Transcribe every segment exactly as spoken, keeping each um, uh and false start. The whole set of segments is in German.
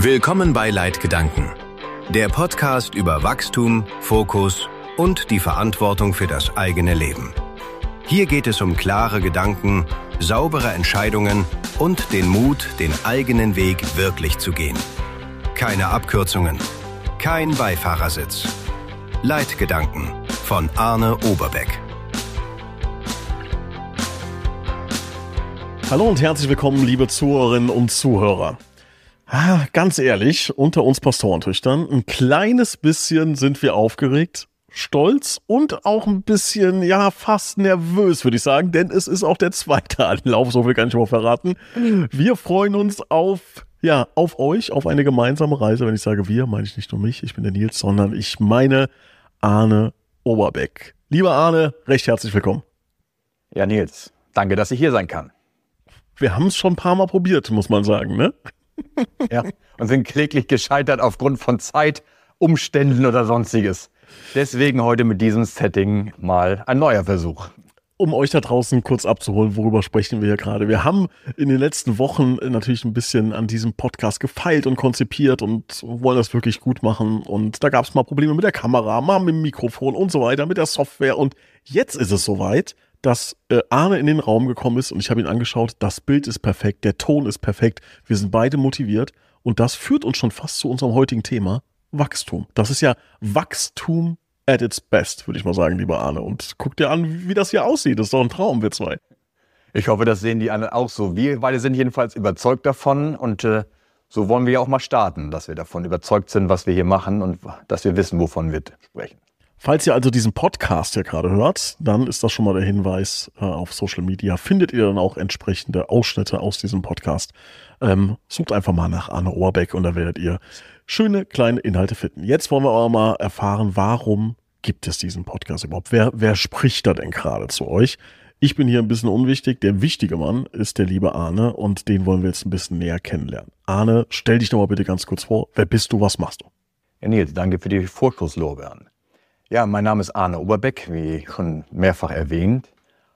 Willkommen bei Leitgedanken, der Podcast über Wachstum, Fokus und die Verantwortung für das eigene Leben. Hier geht es um klare Gedanken, saubere Entscheidungen und den Mut, den eigenen Weg wirklich zu gehen. Keine Abkürzungen, kein Beifahrersitz. Leitgedanken von Arne Oberbeck. Hallo und herzlich willkommen, liebe Zuhörerinnen und Zuhörer. Ah, ganz ehrlich, unter uns Pastorentöchtern, ein kleines bisschen sind wir aufgeregt, stolz und auch ein bisschen, ja, fast nervös, würde ich sagen, denn es ist auch der zweite Anlauf, so viel kann ich mal verraten. Wir freuen uns auf, ja, auf euch, auf eine gemeinsame Reise. Wenn ich sage wir, meine ich nicht nur mich, ich bin der Nils, sondern ich meine Arne Oberbeck. Lieber Arne, recht herzlich willkommen. Ja, Nils, danke, dass ich hier sein kann. Wir haben es schon ein paar Mal probiert, muss man sagen, ne? Ja, und sind kläglich gescheitert aufgrund von Zeit, Umständen oder sonstiges. Deswegen heute mit diesem Setting mal ein neuer Versuch. Um euch da draußen kurz abzuholen, worüber sprechen wir hier gerade? Wir haben in den letzten Wochen natürlich ein bisschen an diesem Podcast gefeilt und konzipiert und wollen das wirklich gut machen. Und da gab es mal Probleme mit der Kamera, mal mit dem Mikrofon und so weiter, mit der Software. Und jetzt ist es soweit, dass äh, Arne in den Raum gekommen ist und ich habe ihn angeschaut. Das Bild ist perfekt, der Ton ist perfekt. Wir sind beide motiviert und das führt uns schon fast zu unserem heutigen Thema, Wachstum. Das ist ja Wachstum at its best, würde ich mal sagen, lieber Arne. Und guck dir an, wie das hier aussieht. Das ist doch ein Traum, wir zwei. Ich hoffe, das sehen die anderen auch so. Wir beide sind jedenfalls überzeugt davon und äh, so wollen wir ja auch mal starten, dass wir davon überzeugt sind, was wir hier machen und dass wir wissen, wovon wir sprechen. Falls ihr also diesen Podcast hier gerade hört, dann ist das schon mal der Hinweis äh, auf Social Media. Findet ihr dann auch entsprechende Ausschnitte aus diesem Podcast. Ähm, sucht einfach mal nach Arne Oberbeck und da werdet ihr schöne kleine Inhalte finden. Jetzt wollen wir aber mal erfahren, warum gibt es diesen Podcast überhaupt? Wer, wer spricht da denn gerade zu euch? Ich bin hier ein bisschen unwichtig. Der wichtige Mann ist der liebe Arne und den wollen wir jetzt ein bisschen näher kennenlernen. Arne, stell dich doch mal bitte ganz kurz vor. Wer bist du, was machst du? Ja, Nils, danke für die Vorschusslorbeeren. Ja, mein Name ist Arne Oberbeck, wie schon mehrfach erwähnt.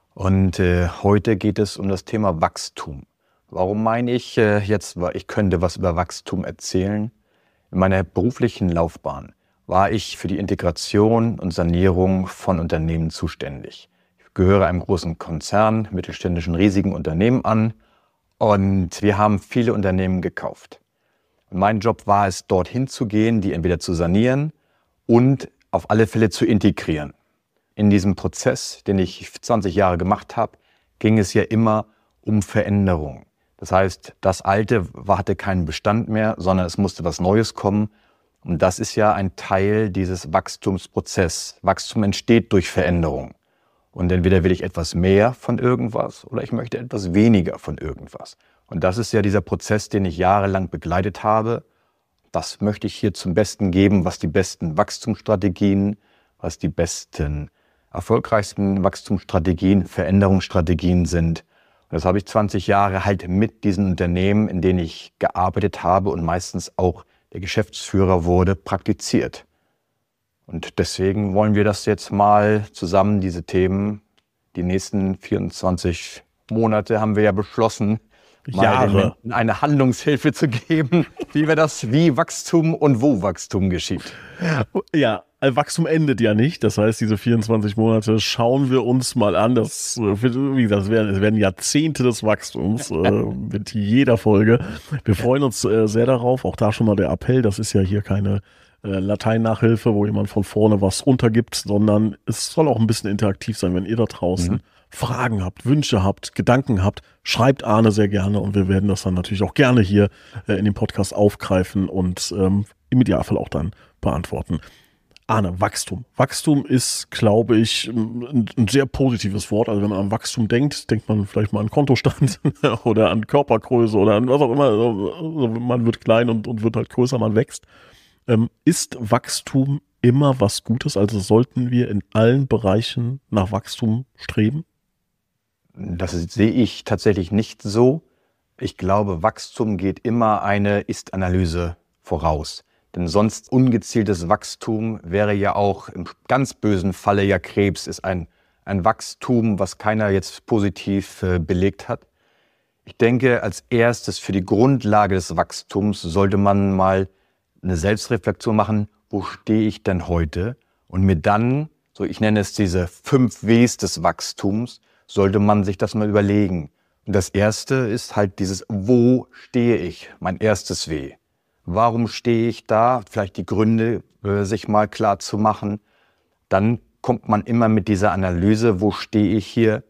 Und äh, heute geht es um das Thema Wachstum. Warum meine ich äh, jetzt, weil ich könnte was über Wachstum erzählen? In meiner beruflichen Laufbahn war ich für die Integration und Sanierung von Unternehmen zuständig. Ich gehöre einem großen Konzern, mittelständischen, riesigen Unternehmen an und wir haben viele Unternehmen gekauft. Und mein Job war es, dorthin zu gehen, die entweder zu sanieren und auf alle Fälle zu integrieren. In diesem Prozess, den ich zwanzig Jahre gemacht habe, ging es ja immer um Veränderung. Das heißt, das Alte hatte keinen Bestand mehr, sondern es musste was Neues kommen. Und das ist ja ein Teil dieses Wachstumsprozesses. Wachstum entsteht durch Veränderung. Und entweder will ich etwas mehr von irgendwas oder ich möchte etwas weniger von irgendwas. Und das ist ja dieser Prozess, den ich jahrelang begleitet habe. Das möchte ich hier zum Besten geben, was die besten Wachstumsstrategien, was die besten, erfolgreichsten Wachstumsstrategien, Veränderungsstrategien sind. Und das habe ich zwanzig Jahre halt mit diesen Unternehmen, in denen ich gearbeitet habe und meistens auch der Geschäftsführer wurde, praktiziert. Und deswegen wollen wir das jetzt mal zusammen, diese Themen, die nächsten vierundzwanzig Monate haben wir ja beschlossen, Jahre. mal eine Handlungshilfe zu geben, wie wir das, wie Wachstum und wo Wachstum geschieht. Ja, Wachstum endet ja nicht. Das heißt, diese vierundzwanzig Monate schauen wir uns mal an. Das, wie gesagt, es werden, es werden Jahrzehnte des Wachstums äh, mit jeder Folge. Wir freuen uns äh, sehr darauf. Auch da schon mal der Appell. Das ist ja hier keine äh, Latein-Nachhilfe, wo jemand von vorne was runtergibt, sondern es soll auch ein bisschen interaktiv sein, wenn ihr da draußen mhm. Fragen habt, Wünsche habt, Gedanken habt, schreibt Arne sehr gerne und wir werden das dann natürlich auch gerne hier äh, in dem Podcast aufgreifen und ähm, im Idealfall auch dann beantworten. Arne, Wachstum. Wachstum ist, glaube ich, ein, ein sehr positives Wort. Also wenn man an Wachstum denkt, denkt man vielleicht mal an Kontostand oder an Körpergröße oder an was auch immer. Also man wird klein und, und wird halt größer, man wächst. Ähm, ist Wachstum immer was Gutes? Also sollten wir in allen Bereichen nach Wachstum streben? Das sehe ich tatsächlich nicht so. Ich glaube, Wachstum geht immer eine Ist-Analyse voraus. Denn sonst ungezieltes Wachstum wäre ja auch im ganz bösen Falle ja Krebs, ist ein, ein Wachstum, was keiner jetzt positiv äh, belegt hat. Ich denke, als erstes für die Grundlage des Wachstums sollte man mal eine Selbstreflexion machen, wo stehe ich denn heute? Und mir dann, so ich nenne es diese fünf Ws des Wachstums, sollte man sich das mal überlegen. Und das erste ist halt dieses, wo stehe ich? Mein erstes W. Warum stehe ich da? Vielleicht die Gründe äh, sich mal klar zu machen. Dann kommt man immer mit dieser Analyse, wo stehe ich hier?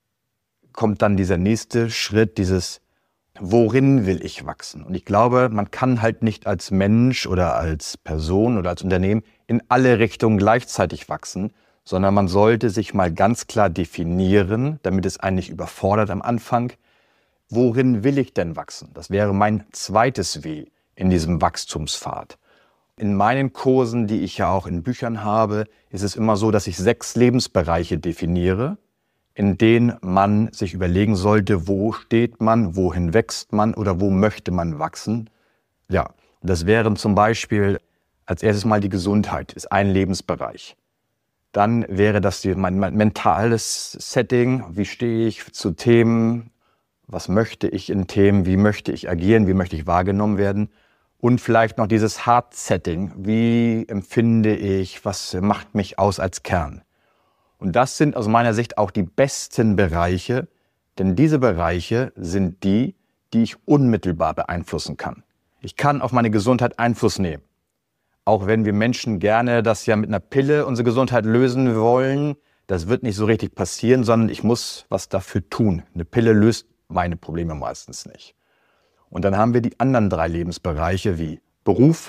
Kommt dann dieser nächste Schritt, dieses, worin will ich wachsen? Und ich glaube, man kann halt nicht als Mensch oder als Person oder als Unternehmen in alle Richtungen gleichzeitig wachsen, sondern man sollte sich mal ganz klar definieren, damit es einen nicht überfordert am Anfang, worin will ich denn wachsen? Das wäre mein zweites W in diesem Wachstumspfad. In meinen Kursen, die ich ja auch in Büchern habe, ist es immer so, dass ich sechs Lebensbereiche definiere, in denen man sich überlegen sollte, wo steht man, wohin wächst man oder wo möchte man wachsen. Ja, das wären zum Beispiel als erstes mal die Gesundheit, ist ein Lebensbereich. Dann wäre das die, mein, mein mentales Setting, wie stehe ich zu Themen, was möchte ich in Themen, wie möchte ich agieren, wie möchte ich wahrgenommen werden. Und vielleicht noch dieses Hard-Setting, wie empfinde ich, was macht mich aus als Kern. Und das sind aus meiner Sicht auch die besten Bereiche, denn diese Bereiche sind die, die ich unmittelbar beeinflussen kann. Ich kann auf meine Gesundheit Einfluss nehmen. Auch wenn wir Menschen gerne das ja mit einer Pille unsere Gesundheit lösen wollen, das wird nicht so richtig passieren, sondern ich muss was dafür tun. Eine Pille löst meine Probleme meistens nicht. Und dann haben wir die anderen drei Lebensbereiche wie Beruf,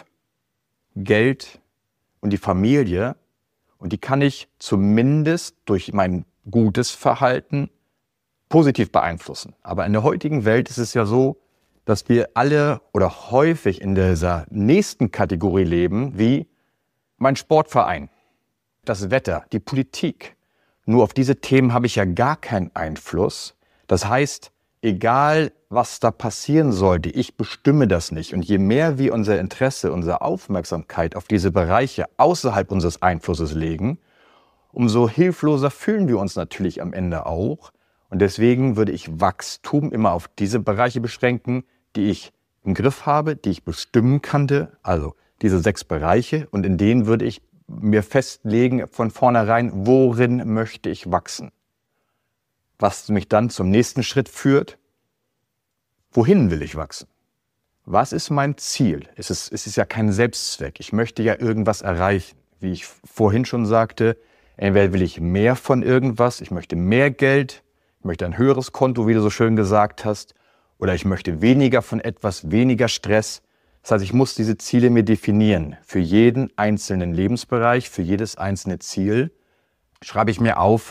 Geld und die Familie. Und die kann ich zumindest durch mein gutes Verhalten positiv beeinflussen. Aber in der heutigen Welt ist es ja so, dass wir alle oder häufig in dieser nächsten Kategorie leben, wie mein Sportverein, das Wetter, die Politik. Nur auf diese Themen habe ich ja gar keinen Einfluss. Das heißt, egal was da passieren sollte, ich bestimme das nicht. Und je mehr wir unser Interesse, unsere Aufmerksamkeit auf diese Bereiche außerhalb unseres Einflusses legen, umso hilfloser fühlen wir uns natürlich am Ende auch. Und deswegen würde ich Wachstum immer auf diese Bereiche beschränken, die ich im Griff habe, die ich bestimmen kann, also diese sechs Bereiche. Und in denen würde ich mir festlegen von vornherein, worin möchte ich wachsen. Was mich dann zum nächsten Schritt führt, wohin will ich wachsen? Was ist mein Ziel? Es ist, es ist ja kein Selbstzweck. Ich möchte ja irgendwas erreichen. Wie ich vorhin schon sagte, entweder will ich mehr von irgendwas, ich möchte mehr Geld, ich möchte ein höheres Konto, wie du so schön gesagt hast, oder ich möchte weniger von etwas, weniger Stress. Das heißt, ich muss diese Ziele mir definieren. Für jeden einzelnen Lebensbereich, für jedes einzelne Ziel schreibe ich mir auf,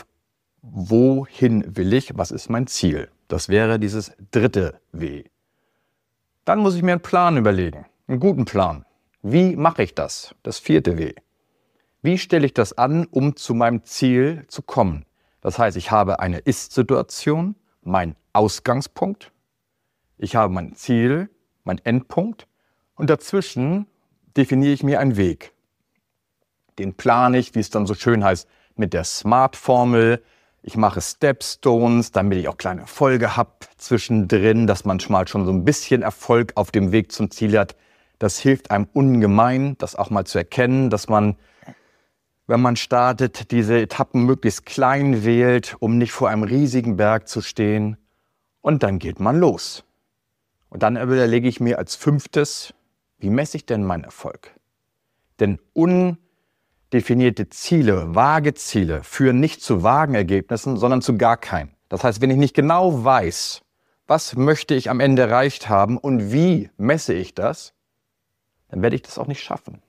wohin will ich, was ist mein Ziel? Das wäre dieses dritte W. Dann muss ich mir einen Plan überlegen, einen guten Plan. Wie mache ich das? Das vierte W. Wie stelle ich das an, um zu meinem Ziel zu kommen? Das heißt, ich habe eine Ist-Situation, mein Ausgangspunkt, ich habe mein Ziel, mein Endpunkt und dazwischen definiere ich mir einen Weg. Den plane ich, wie es dann so schön heißt, mit der SMART-Formel. Ich mache Stepstones, damit ich auch kleine Erfolge habe zwischendrin, dass man mal schon so ein bisschen Erfolg auf dem Weg zum Ziel hat. Das hilft einem ungemein, das auch mal zu erkennen, dass man, wenn man startet, diese Etappen möglichst klein wählt, um nicht vor einem riesigen Berg zu stehen. Und dann geht man los. Und dann überlege ich mir als fünftes, wie messe ich denn meinen Erfolg? Denn undefinierte Ziele, vage Ziele führen nicht zu vagen Ergebnissen, sondern zu gar keinen. Das heißt, wenn ich nicht genau weiß, was möchte ich am Ende erreicht haben und wie messe ich das, dann werde ich das auch nicht schaffen.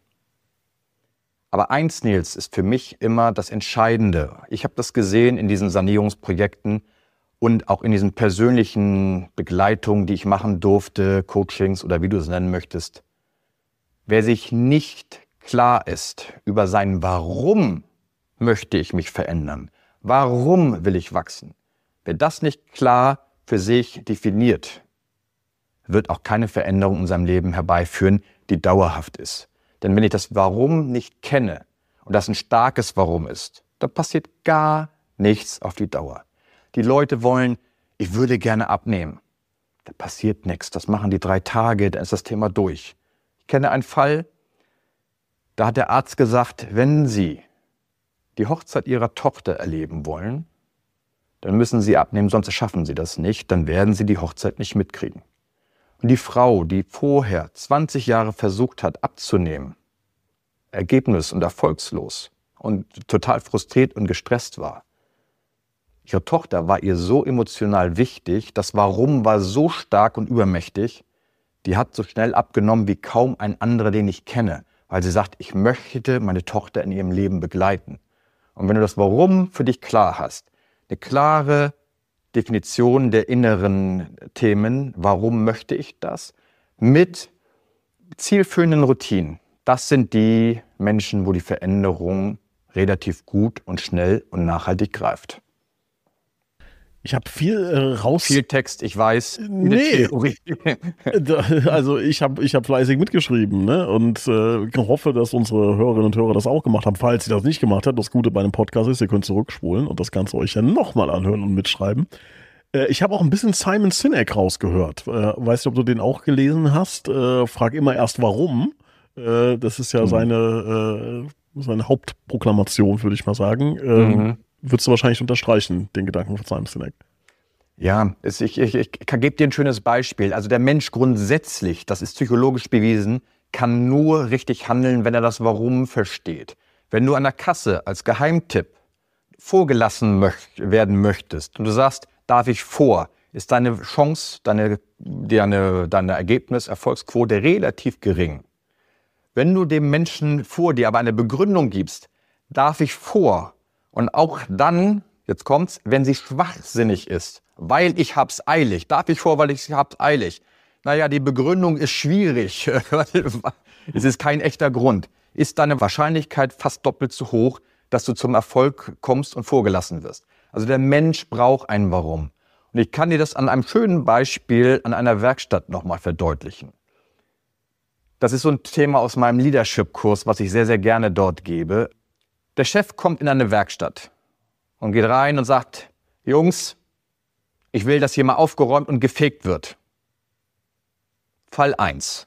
Aber eins, Nils, ist für mich immer das Entscheidende. Ich habe das gesehen in diesen Sanierungsprojekten und auch in diesen persönlichen Begleitungen, die ich machen durfte, Coachings oder wie du es nennen möchtest. Wer sich nicht klar ist über sein Warum möchte ich mich verändern, warum will ich wachsen, wer das nicht klar für sich definiert, wird auch keine Veränderung in seinem Leben herbeiführen, die dauerhaft ist. Denn wenn ich das Warum nicht kenne und das ein starkes Warum ist, dann passiert gar nichts auf die Dauer. Die Leute wollen, ich würde gerne abnehmen. da passiert nichts, das machen die drei Tage, dann ist das Thema durch. Ich kenne einen Fall, da hat der Arzt gesagt, wenn Sie die Hochzeit Ihrer Tochter erleben wollen, dann müssen Sie abnehmen, sonst schaffen Sie das nicht, dann werden Sie die Hochzeit nicht mitkriegen. Und die Frau, die vorher zwanzig Jahre versucht hat abzunehmen, ergebnis- und erfolgslos und total frustriert und gestresst war, ihre Tochter war ihr so emotional wichtig, das Warum war so stark und übermächtig, die hat so schnell abgenommen wie kaum ein anderer, den ich kenne, weil sie sagt, ich möchte meine Tochter in ihrem Leben begleiten. Und wenn du das Warum für dich klar hast, eine klare Definition der inneren Themen, warum möchte ich das, mit zielführenden Routinen, das sind die Menschen, wo die Veränderung relativ gut und schnell und nachhaltig greift. Ich habe viel äh, raus... Viel Text, ich weiß. Nee, also ich habe ich hab fleißig mitgeschrieben, ne? Und äh, hoffe, dass unsere Hörerinnen und Hörer das auch gemacht haben. Falls sie das nicht gemacht haben, das Gute bei einem Podcast ist, ihr könnt zurückspulen und das Ganze euch ja nochmal anhören und mitschreiben. Äh, ich habe auch ein bisschen Simon Sinek rausgehört. Äh, weißt du, ob du den auch gelesen hast? Äh, frag immer erst, warum. Äh, das ist ja mhm. seine, äh, seine Hauptproklamation, würde ich mal sagen. Ähm, mhm. Würdest du wahrscheinlich unterstreichen, den Gedanken von Simon Sinek? Ja, es, ich, ich, ich gebe dir ein schönes Beispiel. Also der Mensch grundsätzlich, das ist psychologisch bewiesen, kann nur richtig handeln, wenn er das Warum versteht. Wenn du an der Kasse als Geheimtipp vorgelassen möcht, werden möchtest und du sagst, darf ich vor, ist deine Chance, deine, deine, deine Ergebnis-Erfolgsquote relativ gering. Wenn du dem Menschen vor dir aber eine Begründung gibst, darf ich vor, und auch dann, jetzt kommt's, wenn sie schwachsinnig ist, weil ich hab's eilig. Darf ich vor, weil ich hab's eilig? Naja, die Begründung ist schwierig. Es ist kein echter Grund. Ist deine Wahrscheinlichkeit fast doppelt so hoch, dass du zum Erfolg kommst und vorgelassen wirst. Also der Mensch braucht ein Warum. Und ich kann dir das an einem schönen Beispiel an einer Werkstatt nochmal verdeutlichen. Das ist so ein Thema aus meinem Leadership-Kurs, was ich sehr, sehr gerne dort gebe. Der Chef kommt in eine Werkstatt und geht rein und sagt, Jungs, ich will, dass hier mal aufgeräumt und gefegt wird. Fall eins.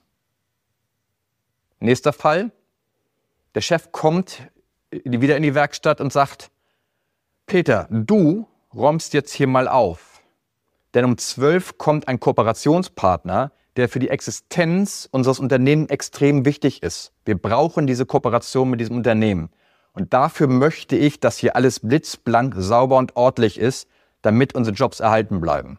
Nächster Fall. Der Chef kommt wieder in die Werkstatt und sagt, Peter, du räumst jetzt hier mal auf. Denn um zwölf kommt ein Kooperationspartner, der für die Existenz unseres Unternehmens extrem wichtig ist. Wir brauchen diese Kooperation mit diesem Unternehmen. Und dafür möchte ich, dass hier alles blitzblank, sauber und ordentlich ist, damit unsere Jobs erhalten bleiben.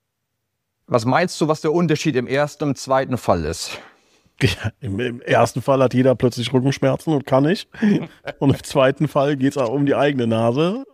Was meinst du, was der Unterschied im ersten und im zweiten Fall ist? Ja, im, im ersten Fall hat jeder plötzlich Rückenschmerzen und kann nicht. Und im zweiten Fall geht es auch um die eigene Nase.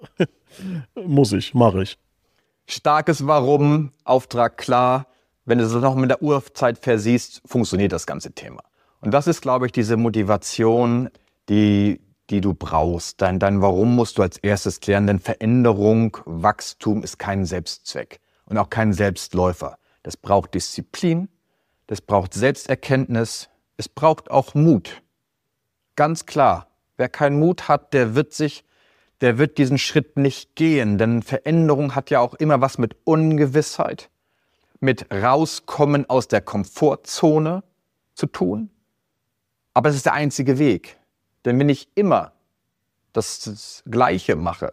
Muss ich, mache ich. Starkes Warum, Auftrag klar. Wenn du es noch mit der Uhrzeit versiehst, funktioniert das ganze Thema. Und das ist, glaube ich, diese Motivation, die... die du brauchst. Dein, dein Warum musst du als erstes klären, denn Veränderung, Wachstum ist kein Selbstzweck und auch kein Selbstläufer. Das braucht Disziplin, das braucht Selbsterkenntnis, es braucht auch Mut. Ganz klar, wer keinen Mut hat, der wird sich, der wird diesen Schritt nicht gehen, denn Veränderung hat ja auch immer was mit Ungewissheit, mit Rauskommen aus der Komfortzone zu tun. Aber es ist der einzige Weg. Denn wenn ich immer das, das Gleiche mache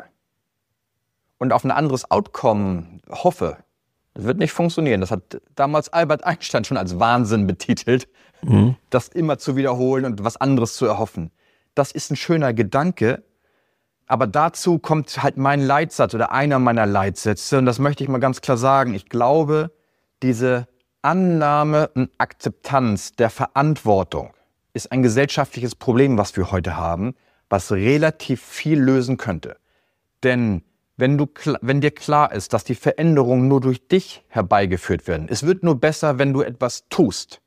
und auf ein anderes Outcome hoffe, das wird nicht funktionieren. Das hat damals Albert Einstein schon als Wahnsinn betitelt, mhm. das immer zu wiederholen und was anderes zu erhoffen. Das ist ein schöner Gedanke, aber dazu kommt halt mein Leitsatz oder einer meiner Leitsätze und das möchte ich mal ganz klar sagen. Ich glaube, diese Annahme und Akzeptanz der Verantwortung ist ein gesellschaftliches Problem, was wir heute haben, was relativ viel lösen könnte. Denn wenn, du, wenn dir klar ist, dass die Veränderungen nur durch dich herbeigeführt werden, es wird nur besser, wenn du etwas tust.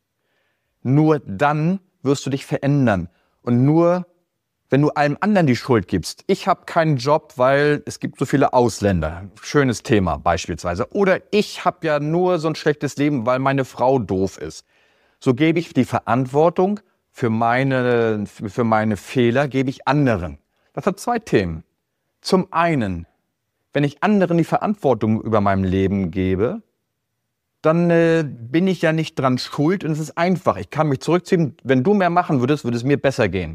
Nur dann wirst du dich verändern. Und nur, wenn du allem anderen die Schuld gibst. Ich habe keinen Job, weil es gibt so viele Ausländer. Schönes Thema beispielsweise. Oder ich habe ja nur so ein schlechtes Leben, weil meine Frau doof ist. So gebe ich die Verantwortung Für meine, für meine Fehler gebe ich anderen. Das hat zwei Themen. Zum einen, wenn ich anderen die Verantwortung über mein Leben gebe, dann äh, bin ich ja nicht dran schuld und es ist einfach. Ich kann mich zurückziehen. Wenn du mehr machen würdest, würde es mir besser gehen.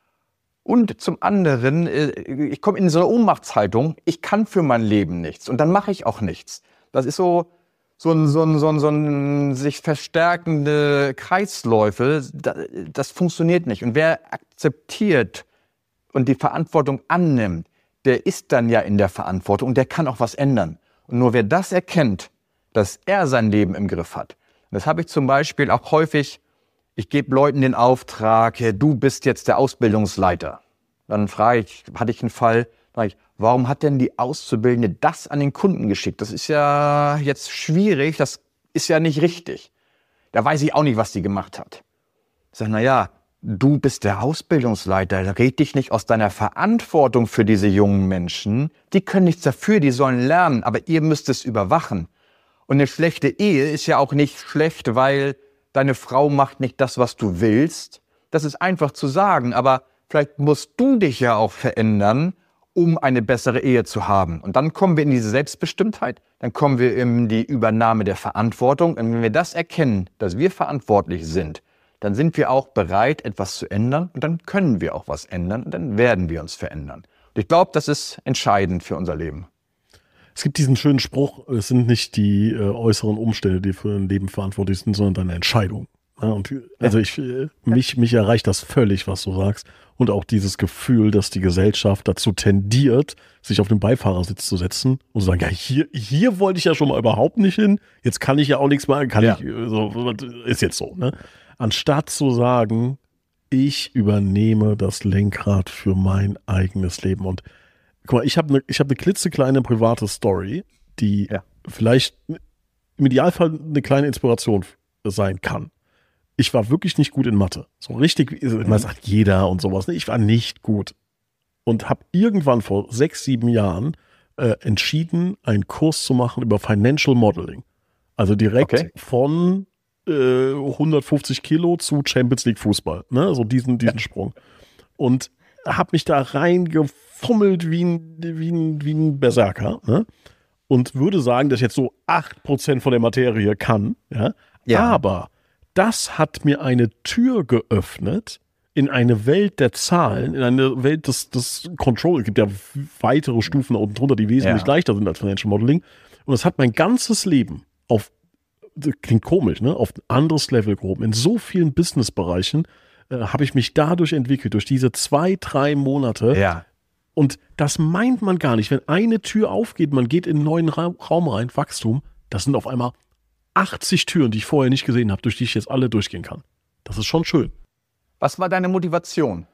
Und zum anderen, äh, ich komme in so eine Ohnmachtshaltung, ich kann für mein Leben nichts und dann mache ich auch nichts. Das ist so, so ein, so ein, so ein, so ein sich verstärkende Kreisläufe, das, das funktioniert nicht. Und wer akzeptiert und die Verantwortung annimmt, der ist dann ja in der Verantwortung und der kann auch was ändern. Und nur wer das erkennt, dass er sein Leben im Griff hat. Und das habe ich zum Beispiel auch häufig, ich gebe Leuten den Auftrag, du bist jetzt der Ausbildungsleiter. Dann frage ich, hatte ich einen Fall, frage ich, warum hat denn die Auszubildende das an den Kunden geschickt? Das ist ja jetzt schwierig, das ist ja nicht richtig. Da weiß ich auch nicht, was die gemacht hat. Ich sage, naja, du bist der Ausbildungsleiter, red dich nicht aus deiner Verantwortung für diese jungen Menschen. Die können nichts dafür, die sollen lernen, aber ihr müsst es überwachen. Und eine schlechte Ehe ist ja auch nicht schlecht, weil deine Frau macht nicht das, was du willst. Das ist einfach zu sagen, aber vielleicht musst du dich ja auch verändern, um eine bessere Ehe zu haben. Und dann kommen wir in diese Selbstbestimmtheit, dann kommen wir in die Übernahme der Verantwortung. Und wenn wir das erkennen, dass wir verantwortlich sind, dann sind wir auch bereit, etwas zu ändern und dann können wir auch was ändern und dann werden wir uns verändern. Und ich glaube, das ist entscheidend für unser Leben. Es gibt diesen schönen Spruch, es sind nicht die äh, äußeren Umstände, die für ein Leben verantwortlich sind, sondern deine Entscheidung. Ja, und, also ich, äh, mich, mich erreicht das völlig, was du sagst. Und auch dieses Gefühl, dass die Gesellschaft dazu tendiert, sich auf den Beifahrersitz zu setzen und zu sagen, ja, hier, hier wollte ich ja schon mal überhaupt nicht hin, jetzt kann ich ja auch nichts mehr, kann ja. ich, so, ist jetzt so, ne? Anstatt zu sagen, ich übernehme das Lenkrad für mein eigenes Leben. Und guck mal, ich habe eine ich hab ne klitzekleine private Story, die ja. vielleicht im Idealfall eine kleine Inspiration sein kann. Ich war wirklich nicht gut in Mathe. So richtig, man sagt jeder und sowas. Ich war nicht gut. Und habe irgendwann vor sechs, sieben Jahren äh, entschieden, einen Kurs zu machen über Financial Modeling. Also direkt okay. von äh, hundertfünfzig Kilo zu Champions League Fußball. Ne? So diesen, diesen ja. Sprung. Und habe mich da reingefummelt wie ein, wie ein, wie ein Berserker. Ne? Und würde sagen, dass ich jetzt so acht Prozent von der Materie kann. Ja? Ja. Aber das hat mir eine Tür geöffnet in eine Welt der Zahlen, in eine Welt des, des Control. Es gibt ja weitere Stufen unten drunter, die wesentlich ja. leichter sind als Financial Modeling. Und das hat mein ganzes Leben auf, das klingt komisch, ne, auf ein anderes Level gehoben. In so vielen Businessbereichen äh, habe ich mich dadurch entwickelt, durch diese zwei, drei Monate. Ja. Und das meint man gar nicht. Wenn eine Tür aufgeht, man geht in einen neuen Ra- Raum rein, Wachstum, das sind auf einmal achtzig Türen, die ich vorher nicht gesehen habe, durch die ich jetzt alle durchgehen kann. Das ist schon schön. Was war deine Motivation?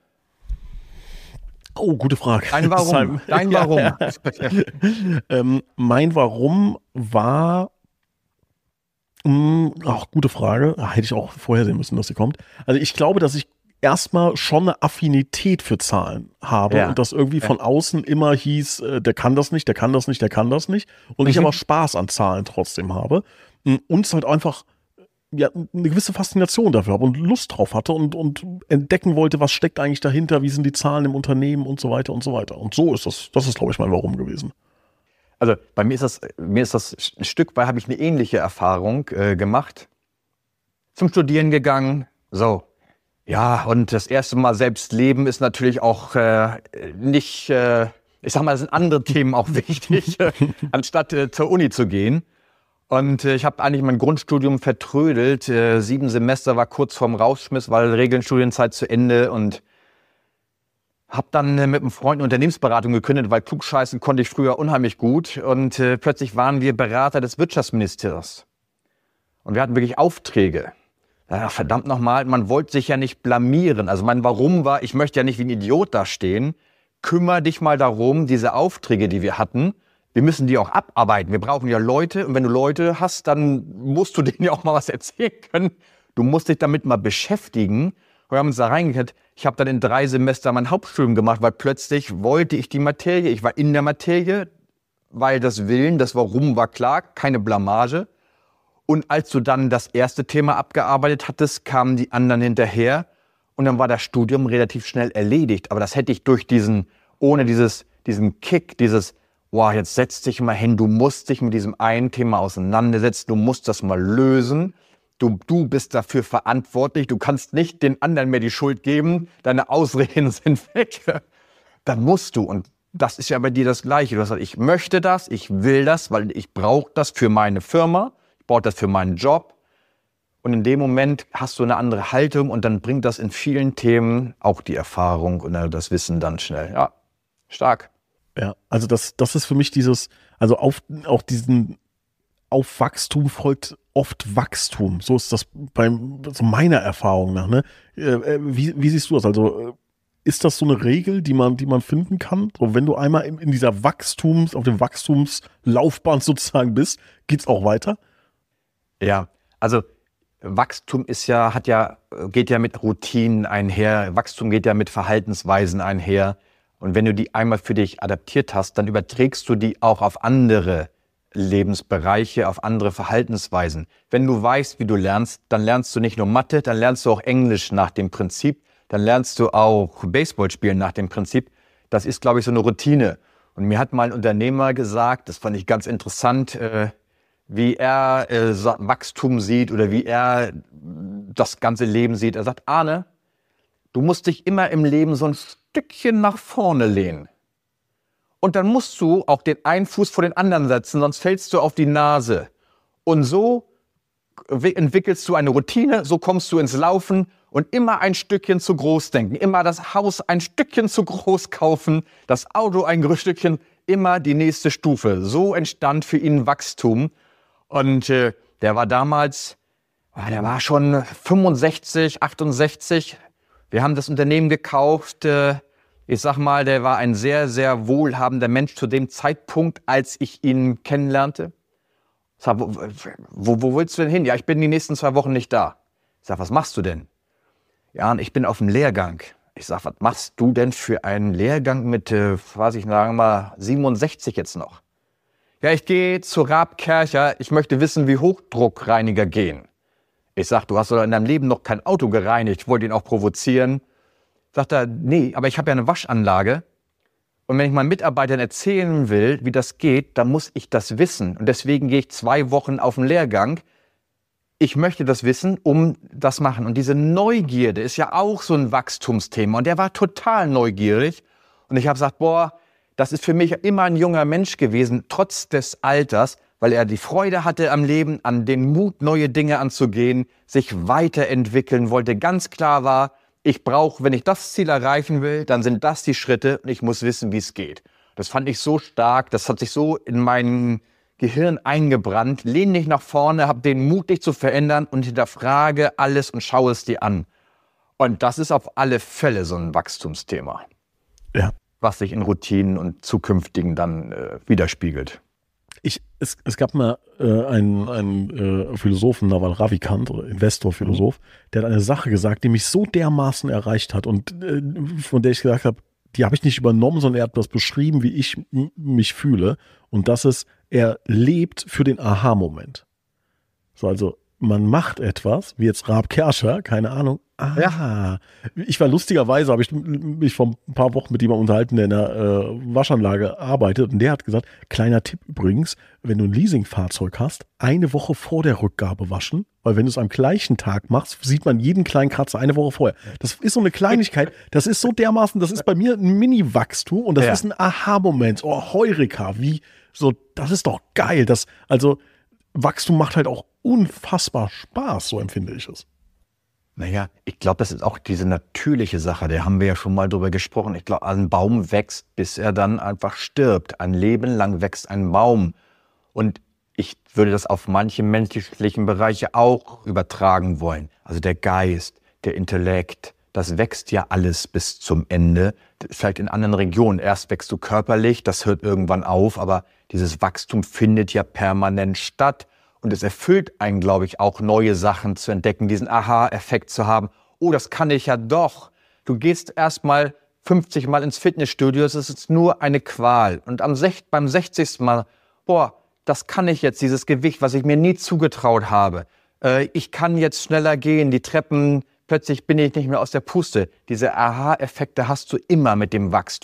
Oh, gute Frage. Dein Warum. Dein Warum. Ja, ja. ähm, mein Warum war, mh, auch gute Frage, Ach, hätte ich auch vorhersehen müssen, dass sie kommt. Also ich glaube, dass ich erstmal schon eine Affinität für Zahlen habe ja. und das irgendwie ja. von außen immer hieß, äh, der kann das nicht, der kann das nicht, der kann das nicht. Und mhm. ich aber Spaß an Zahlen trotzdem habe. Und es halt einfach ja, eine gewisse Faszination dafür habe und Lust drauf hatte und, und entdecken wollte, was steckt eigentlich dahinter, wie sind die Zahlen im Unternehmen und so weiter und so weiter. Und so ist das, das ist, glaube ich, mein Warum gewesen. Also bei mir ist das, mir ist das ein Stück weit, habe ich eine ähnliche Erfahrung äh, gemacht. Zum Studieren gegangen, so. Ja, und das erste Mal selbst leben ist natürlich auch äh, nicht, äh, ich sag mal, es sind andere Themen auch wichtig, äh, anstatt äh, zur Uni zu gehen. Und äh, ich habe eigentlich mein Grundstudium vertrödelt. Äh, sieben Semester war kurz vorm Rausschmiss, weil Regelstudienzeit zu Ende. Und habe dann äh, mit einem Freund eine Unternehmensberatung gekündigt, weil klugscheißen konnte ich früher unheimlich gut. Und äh, plötzlich waren wir Berater des Wirtschaftsministers. Und wir hatten wirklich Aufträge. Ja, verdammt nochmal, man wollte sich ja nicht blamieren. Also mein Warum war, ich möchte ja nicht wie ein Idiot da stehen. Kümmer dich mal darum, diese Aufträge, die wir hatten, wir müssen die auch abarbeiten. Wir brauchen ja Leute. Und wenn du Leute hast, dann musst du denen ja auch mal was erzählen können. Du musst dich damit mal beschäftigen. Wir haben uns da reingekehrt. Ich habe dann in drei Semester mein Hauptstudium gemacht, weil plötzlich wollte ich die Materie. Ich war in der Materie, weil das Willen, das Warum war klar, keine Blamage. Und als du dann das erste Thema abgearbeitet hattest, kamen die anderen hinterher. Und dann war das Studium relativ schnell erledigt. Aber das hätte ich durch diesen, ohne dieses, diesen Kick, dieses wow, jetzt setz dich mal hin, du musst dich mit diesem einen Thema auseinandersetzen, du musst das mal lösen. Du, du bist dafür verantwortlich, du kannst nicht den anderen mehr die Schuld geben, deine Ausreden sind weg. Dann musst du, und das ist ja bei dir das Gleiche. Du hast gesagt, ich möchte das, ich will das, weil ich brauche das für meine Firma, ich brauche das für meinen Job. Und in dem Moment hast du eine andere Haltung und dann bringt das in vielen Themen auch die Erfahrung und das Wissen dann schnell. Ja, stark. Ja, also das, das ist für mich dieses, also auf, auch diesen, auf Wachstum folgt oft Wachstum. So ist das bei so meiner Erfahrung nach. Ne? Äh, wie, wie siehst du das? Also ist das so eine Regel, die man, die man finden kann? So, wenn du einmal in, in dieser Wachstums, auf dem Wachstumslaufbahn sozusagen bist, geht's auch weiter? Ja, also Wachstum ist ja, hat ja, geht ja mit Routinen einher. Wachstum geht ja mit Verhaltensweisen einher. Und wenn du die einmal für dich adaptiert hast, dann überträgst du die auch auf andere Lebensbereiche, auf andere Verhaltensweisen. Wenn du weißt, wie du lernst, dann lernst du nicht nur Mathe, dann lernst du auch Englisch nach dem Prinzip, dann lernst du auch Baseball spielen nach dem Prinzip. Das ist, glaube ich, so eine Routine. Und mir hat mal ein Unternehmer gesagt, das fand ich ganz interessant, äh, wie er äh, Wachstum sieht oder wie er das ganze Leben sieht. Er sagt, Arne, du musst dich immer im Leben so ein Stückchen nach vorne lehnen. Und dann musst du auch den einen Fuß vor den anderen setzen, sonst fällst du auf die Nase. Und so entwickelst du eine Routine, so kommst du ins Laufen und immer ein Stückchen zu groß denken. Immer das Haus ein Stückchen zu groß kaufen, das Auto ein Stückchen, immer die nächste Stufe. So entstand für ihn Wachstum. Und äh, der war damals, der war schon fünfundsechzig, achtundsechzig. Wir haben das Unternehmen gekauft. Äh, ich sag mal, der war ein sehr, sehr wohlhabender Mensch zu dem Zeitpunkt, als ich ihn kennenlernte. Ich sag, wo, wo, wo willst du denn hin? Ja, ich bin die nächsten zwei Wochen nicht da. Ich sag, was machst du denn? Ja, ich bin auf dem Lehrgang. Ich sag, was machst du denn für einen Lehrgang mit, äh, weiß ich, sagen wir mal, siebenundsechzig jetzt noch? Ja, ich gehe zu Raab Kercher, ich möchte wissen, wie Hochdruckreiniger gehen. Ich sag, du hast doch in deinem Leben noch kein Auto gereinigt, ich wollte ihn auch provozieren. Sagt er, nee, aber ich habe ja eine Waschanlage. Und wenn ich meinen Mitarbeitern erzählen will, wie das geht, dann muss ich das wissen. Und deswegen gehe ich zwei Wochen auf den Lehrgang. Ich möchte das wissen, um das machen. Und diese Neugierde ist ja auch so ein Wachstumsthema. Und der war total neugierig. Und ich habe gesagt, boah, das ist für mich immer ein junger Mensch gewesen, trotz des Alters, weil er die Freude hatte am Leben, an den Mut, neue Dinge anzugehen, sich weiterentwickeln wollte. Ganz klar war, ich brauche, wenn ich das Ziel erreichen will, dann sind das die Schritte und ich muss wissen, wie es geht. Das fand ich so stark, das hat sich so in mein Gehirn eingebrannt. Lehn dich nach vorne, hab den Mut, dich zu verändern und hinterfrage alles und schaue es dir an. Und das ist auf alle Fälle so ein Wachstumsthema. Ja. Was sich in Routinen und zukünftigen dann äh, widerspiegelt. Ich, es, es gab mal äh, einen, einen äh, Philosophen, Naval Ravikant, oder Investor-Philosoph, der hat eine Sache gesagt, die mich so dermaßen erreicht hat und äh, von der ich gesagt habe, die habe ich nicht übernommen, sondern er hat das beschrieben, wie ich m- mich fühle. Und das ist, er lebt für den Aha-Moment. So, also man macht etwas, wie jetzt Raab Kercher, keine Ahnung. Ah, ja. Ich war lustigerweise, habe ich mich vor ein paar Wochen mit jemandem unterhalten, der in einer äh, Waschanlage arbeitet. Und der hat gesagt, kleiner Tipp übrigens, wenn du ein Leasingfahrzeug hast, eine Woche vor der Rückgabe waschen. Weil wenn du es am gleichen Tag machst, sieht man jeden kleinen Kratzer eine Woche vorher. Das ist so eine Kleinigkeit, das ist so dermaßen, das ist bei mir ein Mini-Wachstum und das ja. ist ein Aha-Moment. Oh, Heureka, wie, so, das ist doch geil. Das, also, Wachstum macht halt auch unfassbar Spaß, so empfinde ich es. Naja, ich glaube, das ist auch diese natürliche Sache, da haben wir ja schon mal drüber gesprochen. Ich glaube, ein Baum wächst, bis er dann einfach stirbt. Ein Leben lang wächst ein Baum. Und ich würde das auf manche menschlichen Bereiche auch übertragen wollen. Also der Geist, der Intellekt, das wächst ja alles bis zum Ende. Vielleicht in anderen Regionen. Erst wächst du körperlich, das hört irgendwann auf, aber dieses Wachstum findet ja permanent statt. Und es erfüllt einen, glaube ich, auch neue Sachen zu entdecken, diesen Aha-Effekt zu haben. Oh, das kann ich ja doch. Du gehst erst mal fünfzig Mal ins Fitnessstudio, es ist nur eine Qual. Und am sech- beim sechzigsten Mal, boah, das kann ich jetzt, dieses Gewicht, was ich mir nie zugetraut habe. Äh, ich kann jetzt schneller gehen, die Treppen, plötzlich bin ich nicht mehr aus der Puste. Diese Aha-Effekte hast du immer mit dem Wachstum.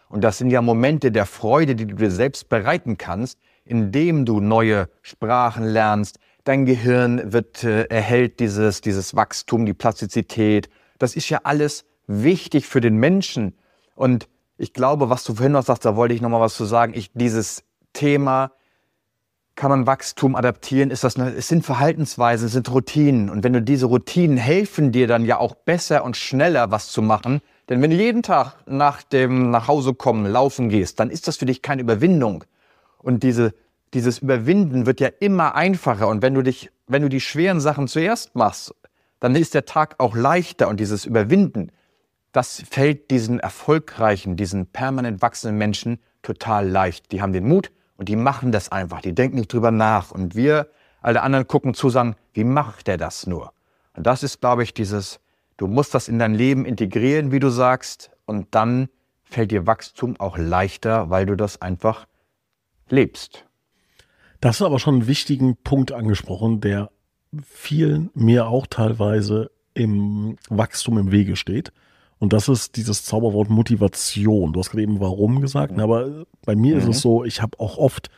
Und das sind ja Momente der Freude, die du dir selbst bereiten kannst, indem du neue Sprachen lernst. Dein Gehirn wird, äh, erhält dieses, dieses Wachstum, die Plastizität. Das ist ja alles wichtig für den Menschen. Und ich glaube, was du vorhin noch sagst, da wollte ich noch mal was zu sagen. Ich, dieses Thema, kann man Wachstum adaptieren? Ist das eine, es sind Verhaltensweisen, es sind Routinen. Und wenn du diese Routinen helfen dir dann ja auch besser und schneller was zu machen. Denn wenn du jeden Tag nach dem Nachhausekommen laufen gehst, dann ist das für dich keine Überwindung. Und diese, dieses Überwinden wird ja immer einfacher. Und wenn du dich, wenn du die schweren Sachen zuerst machst, dann ist der Tag auch leichter. Und dieses Überwinden, das fällt diesen erfolgreichen, diesen permanent wachsenden Menschen total leicht. Die haben den Mut und die machen das einfach. Die denken nicht drüber nach. Und wir, alle anderen, gucken zu, sagen, wie macht der das nur? Und das ist, glaube ich, dieses, du musst das in dein Leben integrieren, wie du sagst. Und dann fällt dir Wachstum auch leichter, weil du das einfach lebst. Das ist aber schon einen wichtigen Punkt angesprochen, der vielen, mir auch teilweise im Wachstum im Wege steht. Und das ist dieses Zauberwort Motivation. Du hast gerade eben warum gesagt, mhm. aber bei mir mhm. ist es so, ich habe auch oft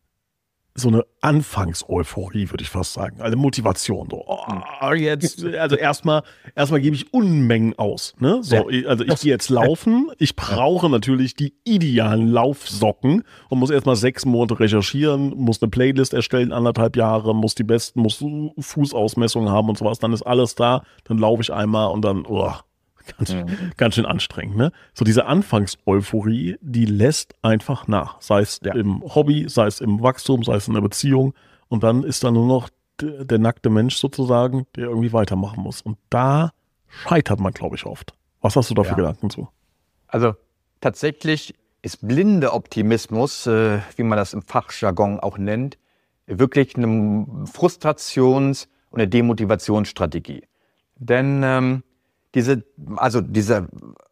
so eine Anfangseuphorie, würde ich fast sagen. Also Motivation. So, oh, jetzt, also erstmal erstmal gebe ich Unmengen aus. Ne? So, ja. Also ich gehe jetzt laufen. Ich brauche natürlich die idealen Laufsocken und muss erstmal sechs Monate recherchieren, muss eine Playlist erstellen, anderthalb Jahre, muss die besten, muss Fußausmessungen haben und sowas. Dann ist alles da. Dann laufe ich einmal und dann, oh, Ganz, mhm. ganz schön anstrengend, ne? So diese Anfangseuphorie, die lässt einfach nach. Sei es ja. im Hobby, sei es im Wachstum, sei es in der Beziehung. Und dann ist da nur noch der, der nackte Mensch sozusagen, der irgendwie weitermachen muss. Und da scheitert man, glaube ich, oft. Was hast du da für ja. Gedanken zu? Also tatsächlich ist blinde Optimismus, äh, wie man das im Fachjargon auch nennt, wirklich eine Frustrations- und eine Demotivationsstrategie. Denn ähm, Diese, also dieser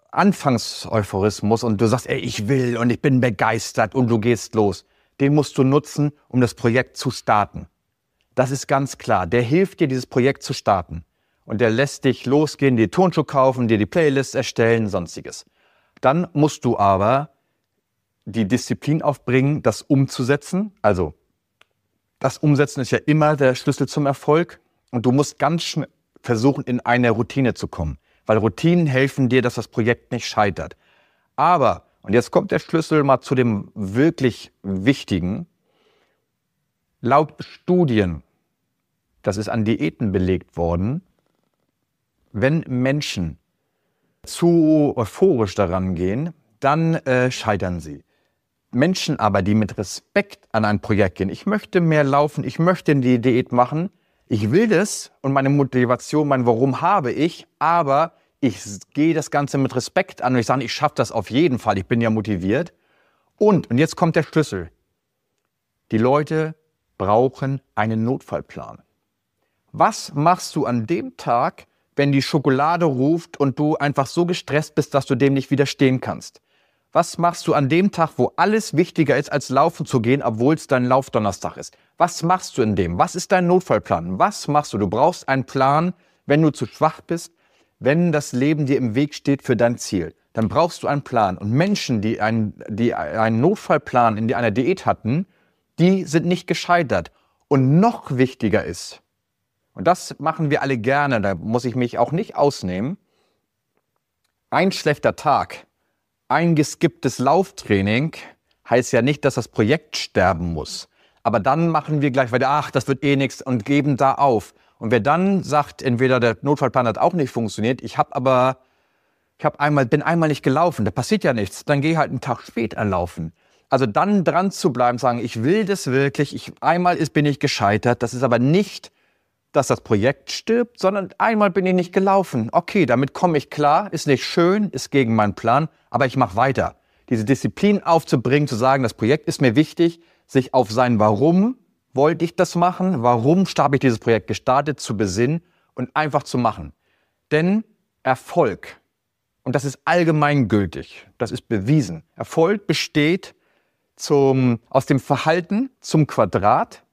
Anfangseuphorismus und du sagst, ey, ich will und ich bin begeistert und du gehst los, den musst du nutzen, um das Projekt zu starten. Das ist ganz klar. Der hilft dir, dieses Projekt zu starten. Und der lässt dich losgehen, dir Turnschuhe kaufen, dir die Playlist erstellen, sonstiges. Dann musst du aber die Disziplin aufbringen, das umzusetzen. Also das Umsetzen ist ja immer der Schlüssel zum Erfolg. Und du musst ganz schnell versuchen, in eine Routine zu kommen. Weil Routinen helfen dir, dass das Projekt nicht scheitert. Aber, und jetzt kommt der Schlüssel mal zu dem wirklich Wichtigen, laut Studien, das ist an Diäten belegt worden, wenn Menschen zu euphorisch daran gehen, dann äh, scheitern sie. Menschen aber, die mit Respekt an ein Projekt gehen, ich möchte mehr laufen, ich möchte die Diät machen, ich will das und meine Motivation, mein Warum habe ich, aber ich gehe das Ganze mit Respekt an und ich sage, ich schaffe das auf jeden Fall, ich bin ja motiviert. Und, und jetzt kommt der Schlüssel, die Leute brauchen einen Notfallplan. Was machst du an dem Tag, wenn die Schokolade ruft und du einfach so gestresst bist, dass du dem nicht widerstehen kannst? Was machst du an dem Tag, wo alles wichtiger ist, als laufen zu gehen, obwohl es dein Laufdonnerstag ist? Was machst du in dem? Was ist dein Notfallplan? Was machst du? Du brauchst einen Plan, wenn du zu schwach bist, wenn das Leben dir im Weg steht für dein Ziel. Dann brauchst du einen Plan. Und Menschen, die einen, die einen Notfallplan in einer Diät hatten, die sind nicht gescheitert. Und noch wichtiger ist, und das machen wir alle gerne, da muss ich mich auch nicht ausnehmen, ein schlechter Tag, ein geskipptes Lauftraining heißt ja nicht, dass das Projekt sterben muss. Aber dann machen wir gleich weiter, ach, das wird eh nichts und geben da auf. Und wer dann sagt, entweder der Notfallplan hat auch nicht funktioniert, ich habe aber, ich hab einmal, bin einmal nicht gelaufen, da passiert ja nichts, dann gehe halt einen Tag später laufen. Also dann dran zu bleiben, sagen, ich will das wirklich, ich, einmal ist, bin ich gescheitert, das ist aber nicht, dass das Projekt stirbt, sondern einmal bin ich nicht gelaufen. Okay, damit komme ich klar, ist nicht schön, ist gegen meinen Plan, aber ich mache weiter. Diese Disziplin aufzubringen, zu sagen, das Projekt ist mir wichtig, sich auf sein Warum wollte ich das machen, warum habe ich dieses Projekt gestartet, zu besinnen und einfach zu machen. Denn Erfolg, und das ist allgemeingültig, das ist bewiesen, Erfolg besteht zum, aus dem Verhalten zum Quadrat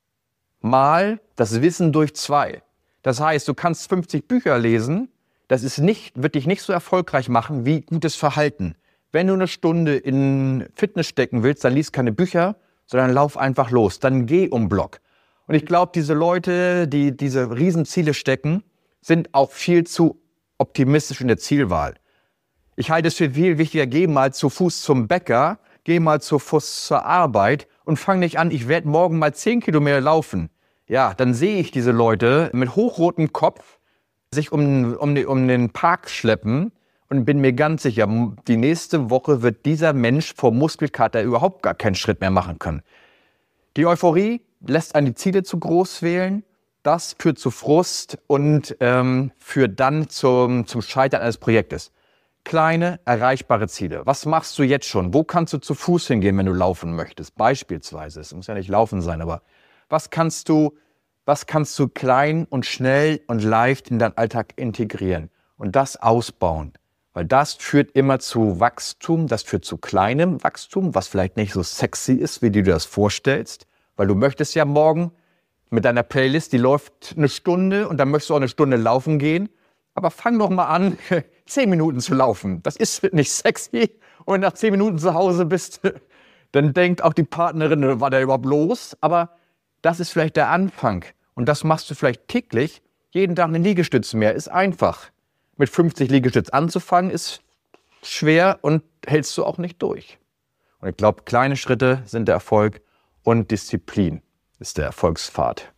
mal das Wissen durch zwei. Das heißt, du kannst fünfzig Bücher lesen, das ist nicht, wird dich nicht so erfolgreich machen wie gutes Verhalten. Wenn du eine Stunde in Fitness stecken willst, dann lies keine Bücher, sondern lauf einfach los. Dann geh um Block. Und ich glaube, diese Leute, die diese Riesenziele stecken, sind auch viel zu optimistisch in der Zielwahl. Ich halte es für viel wichtiger, geh mal zu Fuß zum Bäcker, geh mal zu Fuß zur Arbeit und fang nicht an, ich werde morgen mal zehn Kilometer laufen. Ja, dann sehe ich diese Leute mit hochrotem Kopf sich um, um, um den Park schleppen und bin mir ganz sicher, die nächste Woche wird dieser Mensch vor Muskelkater überhaupt gar keinen Schritt mehr machen können. Die Euphorie lässt einen die Ziele zu groß wählen. Das führt zu Frust und ähm, führt dann zum, zum Scheitern eines Projektes. Kleine, erreichbare Ziele. Was machst du jetzt schon? Wo kannst du zu Fuß hingehen, wenn du laufen möchtest? Beispielsweise, es muss ja nicht laufen sein, aber was kannst du, was kannst du klein und schnell und leicht in deinen Alltag integrieren und das ausbauen? Weil das führt immer zu Wachstum, das führt zu kleinem Wachstum, was vielleicht nicht so sexy ist, wie du dir das vorstellst. Weil du möchtest ja morgen mit deiner Playlist, die läuft eine Stunde und dann möchtest du auch eine Stunde laufen gehen. Aber fang doch mal an, zehn Minuten zu laufen. Das ist nicht sexy. Und wenn du nach zehn Minuten zu Hause bist, dann denkt auch die Partnerin, war der überhaupt los? Aber das ist vielleicht der Anfang. Und das machst du vielleicht täglich, jeden Tag eine Liegestütze mehr. Ist einfach. Mit fünfzig Liegestütz anzufangen, ist schwer und hältst du auch nicht durch. Und ich glaube, kleine Schritte sind der Erfolg und Disziplin ist der Erfolgspfad.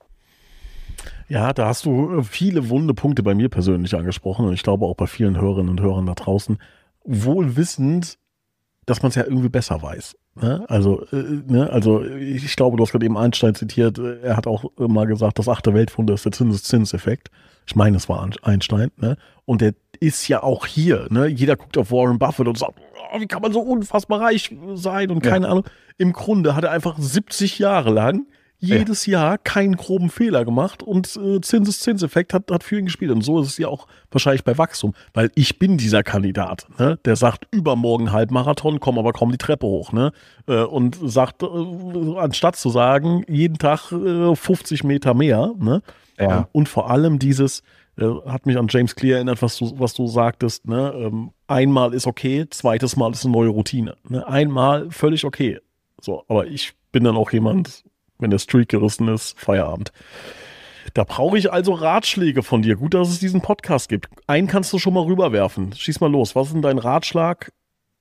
Ja, da hast du viele wunde Punkte bei mir persönlich angesprochen und ich glaube auch bei vielen Hörerinnen und Hörern da draußen, wohl wissend, dass man es ja irgendwie besser weiß. Ne? Also, äh, ne? also ich glaube, du hast gerade eben Einstein zitiert, er hat auch mal gesagt, das achte Weltwunder ist der Zinseszinseffekt. Ich meine, es war Einstein. Ne? Und der ist ja auch hier. Ne? Jeder guckt auf Warren Buffett und sagt, oh, wie kann man so unfassbar reich sein und keine ja. Ahnung. Im Grunde hat er einfach siebzig Jahre lang jedes ja. Jahr keinen groben Fehler gemacht und äh, Zinseszinseffekt hat, hat für ihn gespielt. Und so ist es ja auch wahrscheinlich bei Wachstum, weil ich bin dieser Kandidat, ne? Der sagt, übermorgen Halbmarathon, komm aber kaum die Treppe hoch, ne? Äh, und sagt, äh, anstatt zu sagen, jeden Tag äh, fünfzig Meter mehr, ne? Ja. Und vor allem dieses, äh, hat mich an James Clear erinnert, was du, was du sagtest, ne? Ähm, einmal ist okay, zweites Mal ist eine neue Routine. Ne? Einmal völlig okay. So, aber ich bin dann auch jemand, wenn der Streak gerissen ist, Feierabend. Da brauche ich also Ratschläge von dir. Gut, dass es diesen Podcast gibt. Einen kannst du schon mal rüberwerfen. Schieß mal los. Was ist denn dein Ratschlag,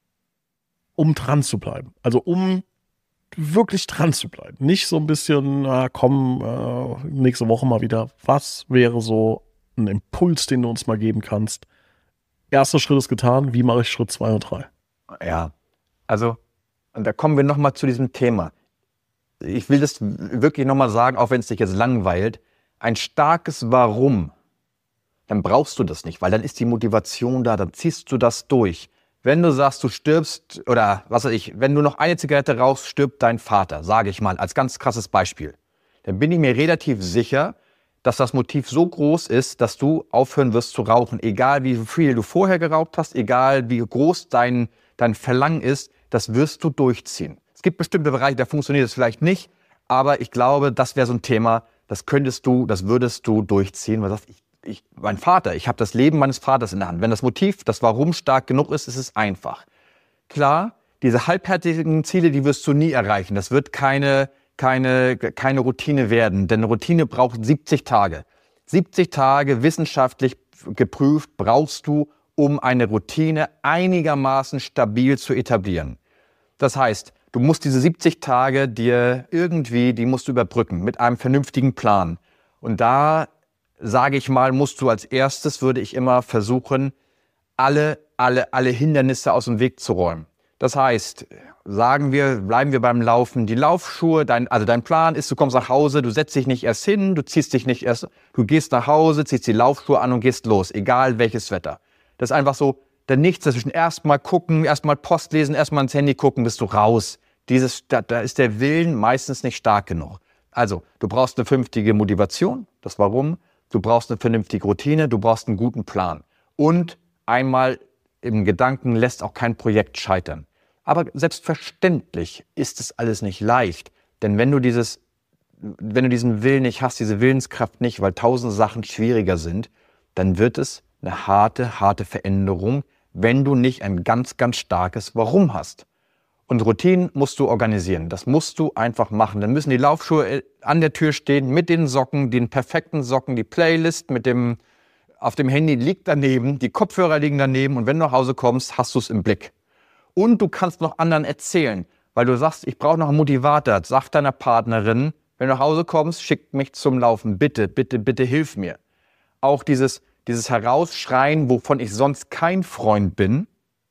um dran zu bleiben? Also um wirklich dran zu bleiben. Nicht so ein bisschen, na, komm, äh, nächste Woche mal wieder. Was wäre so ein Impuls, den du uns mal geben kannst? Erster Schritt ist getan. Wie mache ich Schritt zwei und drei? Ja, also, und da kommen wir nochmal zu diesem Thema. Ich will das wirklich nochmal sagen, auch wenn es dich jetzt langweilt, ein starkes Warum, dann brauchst du das nicht, weil dann ist die Motivation da, dann ziehst du das durch. Wenn du sagst, du stirbst, oder was weiß ich, wenn du noch eine Zigarette rauchst, stirbt dein Vater, sage ich mal, als ganz krasses Beispiel, dann bin ich mir relativ sicher, dass das Motiv so groß ist, dass du aufhören wirst zu rauchen, egal wie viel du vorher geraucht hast, egal wie groß dein, dein Verlangen ist, das wirst du durchziehen. Es gibt bestimmte Bereiche, da funktioniert es vielleicht nicht, aber ich glaube, das wäre so ein Thema, das könntest du, das würdest du durchziehen, weil du sagst, ich, ich, mein Vater, ich habe das Leben meines Vaters in der Hand. Wenn das Motiv, das Warum stark genug ist, ist es einfach. Klar, diese halbherzigen Ziele, die wirst du nie erreichen. Das wird keine, keine, keine Routine werden, denn eine Routine braucht siebzig Tage. siebzig Tage wissenschaftlich geprüft brauchst du, um eine Routine einigermaßen stabil zu etablieren. Das heißt, du musst diese siebzig Tage dir irgendwie, die musst du überbrücken mit einem vernünftigen Plan. Und da, sage ich mal, musst du als erstes, würde ich immer versuchen, alle, alle, alle Hindernisse aus dem Weg zu räumen. Das heißt, sagen wir, bleiben wir beim Laufen, die Laufschuhe, dein, also dein Plan ist, du kommst nach Hause, du setzt dich nicht erst hin, du ziehst dich nicht erst, du gehst nach Hause, ziehst die Laufschuhe an und gehst los, egal welches Wetter. Das ist einfach so, dann nichts dazwischen. Erstmal gucken, erstmal Post lesen, erstmal ins Handy gucken, bist du raus. Dieses, da, da ist der Willen meistens nicht stark genug. Also, du brauchst eine vernünftige Motivation, das Warum. Du brauchst eine vernünftige Routine, du brauchst einen guten Plan. Und einmal im Gedanken lässt auch kein Projekt scheitern. Aber selbstverständlich ist es alles nicht leicht. Denn wenn du dieses, wenn du diesen Willen nicht hast, diese Willenskraft nicht, weil tausend Sachen schwieriger sind, dann wird es eine harte, harte Veränderung, wenn du nicht ein ganz, ganz starkes Warum hast. Und Routinen musst du organisieren. Das musst du einfach machen. Dann müssen die Laufschuhe an der Tür stehen mit den Socken, den perfekten Socken, die Playlist mit dem, auf dem Handy liegt daneben, die Kopfhörer liegen daneben und wenn du nach Hause kommst, hast du es im Blick. Und du kannst noch anderen erzählen, weil du sagst, ich brauche noch einen Motivator. Sag deiner Partnerin, wenn du nach Hause kommst, schick mich zum Laufen. Bitte, bitte, bitte hilf mir. Auch dieses, dieses Herausschreien, wovon ich sonst kein Freund bin,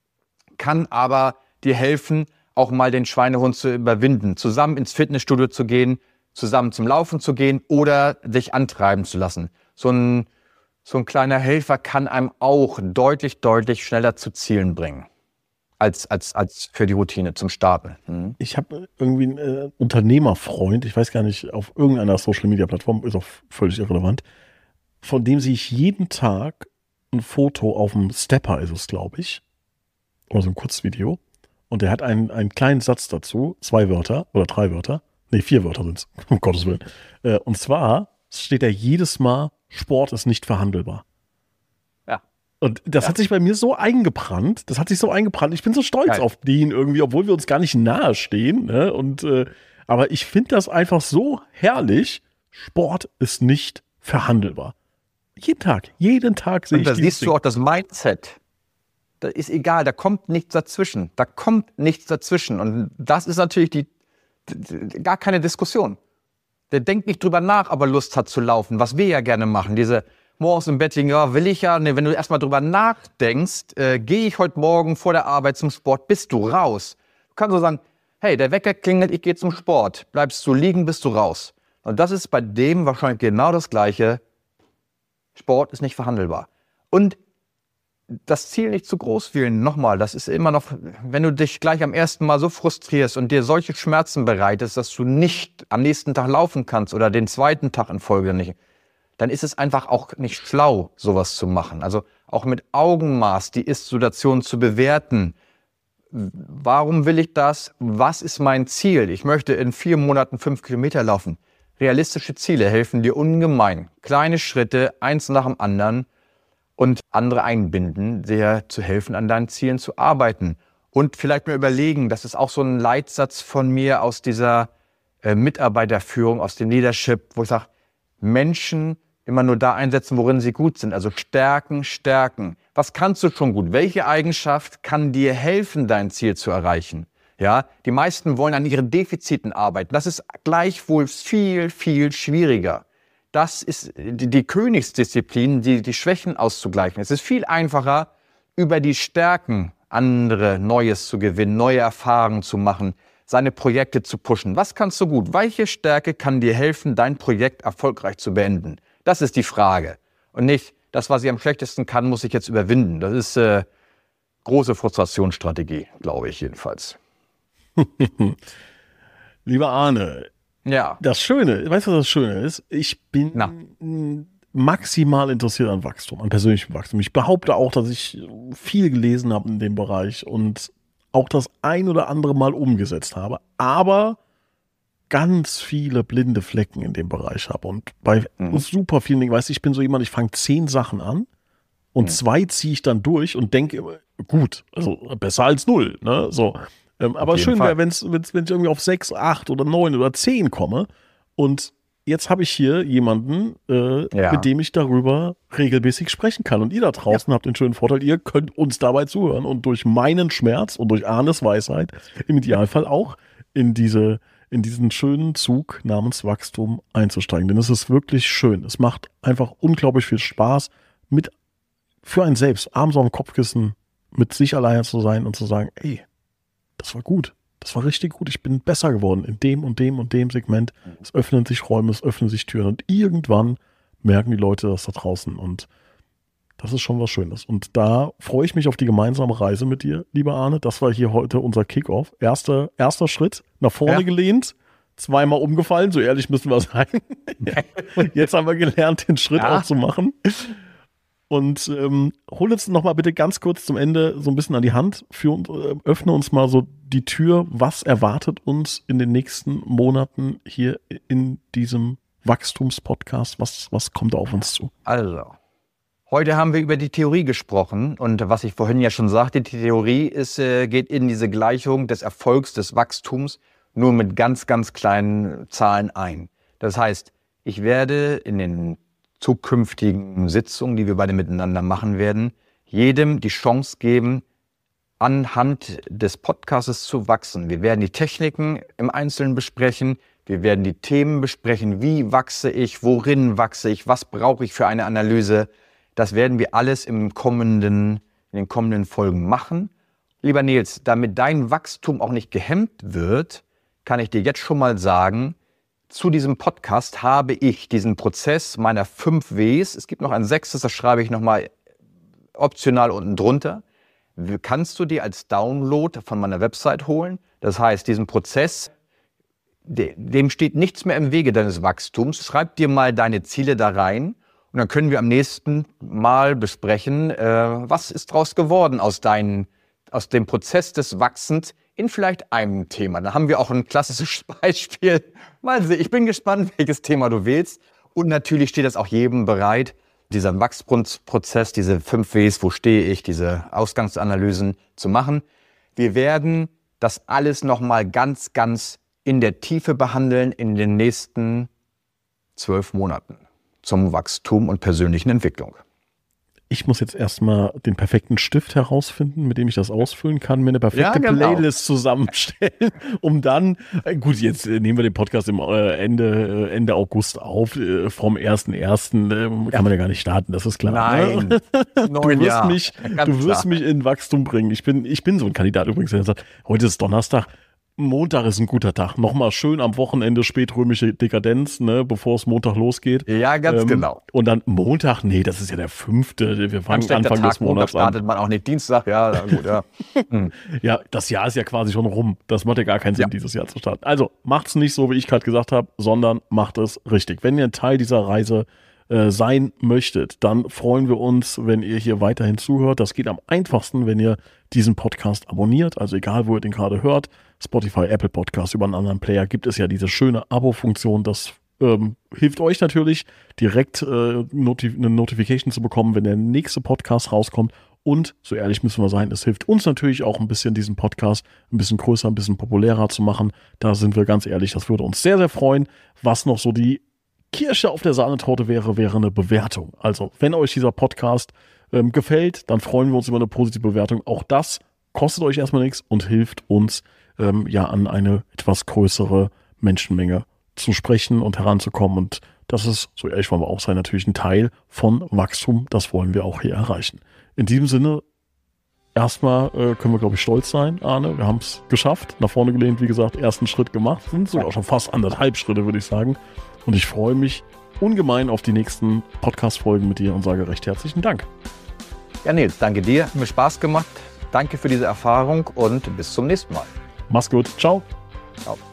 kann aber dir helfen, auch mal den Schweinehund zu überwinden, zusammen ins Fitnessstudio zu gehen, zusammen zum Laufen zu gehen oder sich antreiben zu lassen. So ein, so ein kleiner Helfer kann einem auch deutlich, deutlich schneller zu Zielen bringen, als, als, als für die Routine zum Starten. Mhm. Ich habe irgendwie einen äh, Unternehmerfreund, ich weiß gar nicht, auf irgendeiner Social-Media-Plattform, ist auch völlig irrelevant, von dem sehe ich jeden Tag ein Foto auf dem Stepper, ist es, glaube ich, oder so ein Kurzvideo. Und er hat einen, einen kleinen Satz dazu, zwei Wörter oder drei Wörter, nee, vier Wörter sind es, um Gottes Willen. Äh, und zwar steht er jedes Mal, Sport ist nicht verhandelbar. Ja. Und das ja. hat sich bei mir so eingebrannt, das hat sich so eingebrannt, ich bin so stolz Geil. auf den irgendwie, obwohl wir uns gar nicht nahe stehen. Ne? Und, äh, aber ich finde das einfach so herrlich, Sport ist nicht verhandelbar. Jeden Tag, jeden Tag sehe ich das. Und da dieses siehst du Ding. auch das Mindset. Das ist egal, da kommt nichts dazwischen. Da kommt nichts dazwischen. Und das ist natürlich die, die, gar keine Diskussion. Der denkt nicht drüber nach, ob er Lust hat zu laufen, was wir ja gerne machen. Diese morgens im Bett, ja, will ich ja. Nee, wenn du erstmal drüber nachdenkst, äh, gehe ich heute Morgen vor der Arbeit zum Sport, bist du raus. Du kannst so sagen, hey, der Wecker klingelt, ich gehe zum Sport. Bleibst du liegen, bist du raus. Und das ist bei dem wahrscheinlich genau das Gleiche. Sport ist nicht verhandelbar. Und das Ziel nicht zu groß wählen, nochmal, das ist immer noch, wenn du dich gleich am ersten Mal so frustrierst und dir solche Schmerzen bereitest, dass du nicht am nächsten Tag laufen kannst oder den zweiten Tag in Folge nicht, dann ist es einfach auch nicht schlau, sowas zu machen. Also auch mit Augenmaß die Ist-Situation zu bewerten. Warum will ich das? Was ist mein Ziel? Ich möchte in vier Monaten fünf Kilometer laufen. Realistische Ziele helfen dir ungemein. Kleine Schritte, eins nach dem anderen, und andere einbinden, dir zu helfen, an deinen Zielen zu arbeiten. Und vielleicht mir überlegen, das ist auch so ein Leitsatz von mir aus dieser äh, Mitarbeiterführung, aus dem Leadership, wo ich sage, Menschen immer nur da einsetzen, worin sie gut sind. Also stärken, stärken. Was kannst du schon gut? Welche Eigenschaft kann dir helfen, dein Ziel zu erreichen? Ja, die meisten wollen an ihren Defiziten arbeiten. Das ist gleichwohl viel, viel schwieriger. Das ist die, die Königsdisziplin, die, die Schwächen auszugleichen. Es ist viel einfacher, über die Stärken andere Neues zu gewinnen, neue Erfahrungen zu machen, seine Projekte zu pushen. Was kannst du gut? Welche Stärke kann dir helfen, dein Projekt erfolgreich zu beenden? Das ist die Frage. Und nicht, das, was ich am schlechtesten kann, muss ich jetzt überwinden. Das ist äh, große Frustrationsstrategie, glaube ich jedenfalls. Lieber Arne, ja. Das Schöne, weißt du, was das Schöne ist? Ich bin Na. maximal interessiert an Wachstum, an persönlichem Wachstum. Ich behaupte auch, dass ich viel gelesen habe in dem Bereich und auch das ein oder andere Mal umgesetzt habe, aber ganz viele blinde Flecken in dem Bereich habe. Und bei mhm. super vielen Dingen, weißt du, ich bin so jemand, ich fange zehn Sachen an und mhm. zwei ziehe ich dann durch und denke, gut, also besser als null, ne, so. Ähm, aber schön wäre, wenn ich irgendwie auf sechs, acht oder neun oder zehn komme. Und jetzt habe ich hier jemanden, äh, ja. mit dem ich darüber regelmäßig sprechen kann. Und ihr da draußen ja. habt den schönen Vorteil, ihr könnt uns dabei zuhören und durch meinen Schmerz und durch Arnes Weisheit im Idealfall auch in diese, in diesen schönen Zug namens Wachstum einzusteigen. Denn es ist wirklich schön. Es macht einfach unglaublich viel Spaß, mit für einen selbst abends auf dem Kopfkissen mit sich alleine zu sein und zu sagen, ey, das war gut. Das war richtig gut. Ich bin besser geworden in dem und dem und dem Segment. Es öffnen sich Räume, es öffnen sich Türen. Und irgendwann merken die Leute das da draußen. Und das ist schon was Schönes. Und da freue ich mich auf die gemeinsame Reise mit dir, lieber Arne. Das war hier heute unser Kickoff. Erster, erster Schritt, nach vorne ja. gelehnt, zweimal umgefallen. So ehrlich müssen wir sein. Jetzt haben wir gelernt, den Schritt ja. auch zu machen. Und ähm, hol uns noch mal bitte ganz kurz zum Ende so ein bisschen an die Hand. Für, äh, öffne uns mal so die Tür. Was erwartet uns in den nächsten Monaten hier in diesem Wachstumspodcast? Was, was kommt auf uns zu? Also, Heute haben wir über die Theorie gesprochen und was ich vorhin ja schon sagte, die Theorie ist, äh, geht in diese Gleichung des Erfolgs, des Wachstums nur mit ganz, ganz kleinen Zahlen ein. Das heißt, ich werde in den zukünftigen Sitzungen, die wir beide miteinander machen werden, jedem die Chance geben, anhand des Podcasts zu wachsen. Wir werden die Techniken im Einzelnen besprechen, wir werden die Themen besprechen, wie wachse ich, worin wachse ich, was brauche ich für eine Analyse. Das werden wir alles im kommenden, in den kommenden Folgen machen. Lieber Nils, damit dein Wachstum auch nicht gehemmt wird, kann ich dir jetzt schon mal sagen, zu diesem Podcast habe ich diesen Prozess meiner fünf Ws, es gibt noch ein sechstes, das schreibe ich nochmal optional unten drunter, kannst du dir als Download von meiner Website holen. Das heißt, diesen Prozess, dem steht nichts mehr im Wege deines Wachstums. Schreib dir mal deine Ziele da rein. Und dann können wir am nächsten Mal besprechen, äh, was ist daraus geworden aus, deinen, aus dem Prozess des Wachsens in vielleicht einem Thema. Da haben wir auch ein klassisches Beispiel. Mal sehen, ich bin gespannt, welches Thema du wählst. Und natürlich steht das auch jedem bereit, dieser Wachstumsprozess, diese fünf Ws, wo stehe ich, diese Ausgangsanalysen zu machen. Wir werden das alles nochmal ganz, ganz in der Tiefe behandeln in den nächsten zwölf Monaten. Zum Wachstum und persönlichen Entwicklung. Ich muss jetzt erstmal den perfekten Stift herausfinden, mit dem ich das ausfüllen kann, mir eine perfekte ja, genau. Playlist zusammenstellen, um dann, gut, jetzt nehmen wir den Podcast im Ende, Ende August auf, vom ersten ersten kann man ja gar nicht starten, das ist klar. Nein, ne? Du wirst, Jahr. mich, du wirst mich in Wachstum bringen. Ich bin, ich bin so ein Kandidat übrigens, der sagt, heute ist Donnerstag, Montag ist ein guter Tag. Nochmal schön am Wochenende spätrömische Dekadenz, ne, bevor es Montag losgeht. Ja, ganz ähm, genau. Und dann Montag, nee, das ist ja der fünfte. Wir fangen Anfang Tag, des Monats an. startet man auch nicht Dienstag, ja, gut, ja. hm. Ja, das Jahr ist ja quasi schon rum. Das macht ja gar keinen Sinn, ja. dieses Jahr zu starten. Also macht's nicht so, wie ich gerade gesagt habe, sondern macht es richtig. Wenn ihr ein Teil dieser Reise äh, sein möchtet, dann freuen wir uns, wenn ihr hier weiterhin zuhört. Das geht am einfachsten, wenn ihr diesen Podcast abonniert. Also egal, wo ihr den gerade hört. Spotify, Apple Podcast, über einen anderen Player gibt es ja diese schöne Abo-Funktion. Das ähm, hilft euch natürlich, direkt äh, Notif- eine Notification zu bekommen, wenn der nächste Podcast rauskommt. Und, so ehrlich müssen wir sein, es hilft uns natürlich auch ein bisschen, diesen Podcast ein bisschen größer, ein bisschen populärer zu machen. Da sind wir ganz ehrlich, das würde uns sehr, sehr freuen. Was noch so die Kirsche auf der Sahnetorte wäre, wäre eine Bewertung. Also, wenn euch dieser Podcast ähm, gefällt, dann freuen wir uns über eine positive Bewertung. Auch das kostet euch erstmal nichts und hilft uns, ähm, ja, an eine etwas größere Menschenmenge zu sprechen und heranzukommen. Und das ist, so ehrlich wollen wir auch sein, natürlich ein Teil von Wachstum. Das wollen wir auch hier erreichen. In diesem Sinne, erstmal äh, können wir, glaube ich, stolz sein, Arne. Wir haben es geschafft, nach vorne gelehnt, wie gesagt, ersten Schritt gemacht. Sind sogar schon fast anderthalb Schritte, würde ich sagen. Und ich freue mich ungemein auf die nächsten Podcast-Folgen mit dir und sage recht herzlichen Dank. Ja, Nils, danke dir. Hat mir Spaß gemacht. Danke für diese Erfahrung und bis zum nächsten Mal. Mach's gut. Ciao. Ciao.